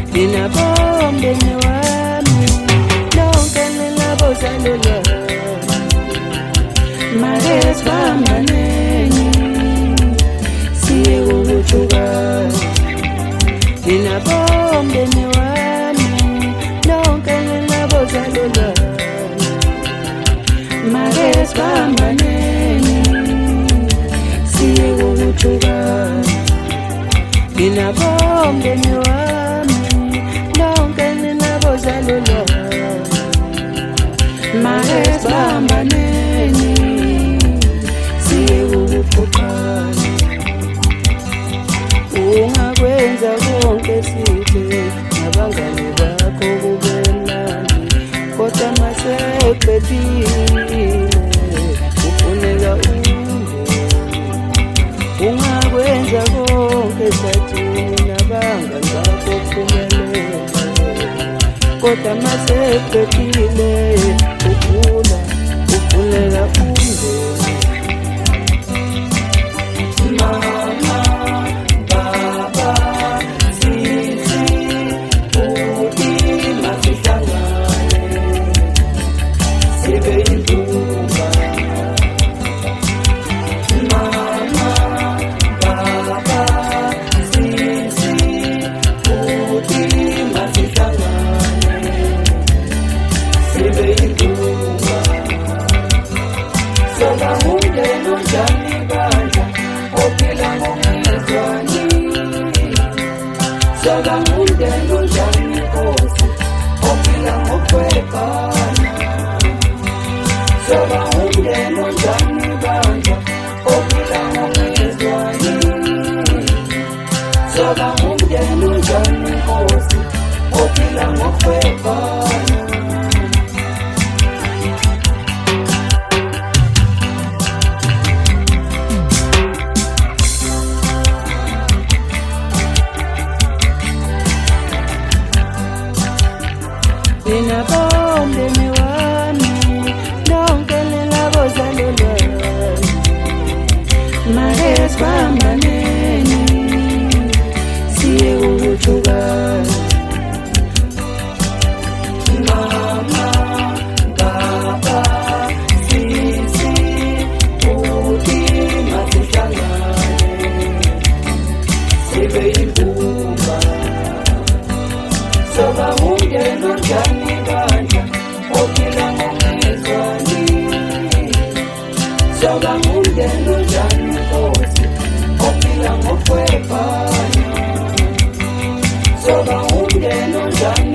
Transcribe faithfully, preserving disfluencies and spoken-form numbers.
Nina bombe ni wami lonke nilabozalula Mares bambaneni siye ukujuka Nina bombe ni wami lonke nilabozalula Mares bambaneni siye ukujuka Nina bombe ni wami lonke nilabozalula Mares bambaneni siye ukuphukana Ungakwenza konke sihle nabangane bakho kube mnandi kodwa maseqedile ufuneka umndeni Ungakwenza konke sathini nabangane bakho kuphumelele kodwa maseqedile ukhula ufuneka umndeni Mama baba sisi uthi masihlangane sibe indumba Mama baba sisi uthi masihlangane sibe indumba Sola umndeni onjani bandla ophila ngomezwani Sola umndeni onjani Nkosi ophila ngokwebhana Sola umndeni onjani bandla ophila ngomezwani Sola umndeni onjani Nkosi ophila ngokwebhana Nina bombe ni wami lonke nilabozalula Mares bambaneni siye ukujuka Mama baba sisi uthi masihlangane sibe indumba Soba umndeni onjani bandla ophila ngomezwani Soba umndeni onjani Nkosi ophila ngokwebhana Soba umndeni onjani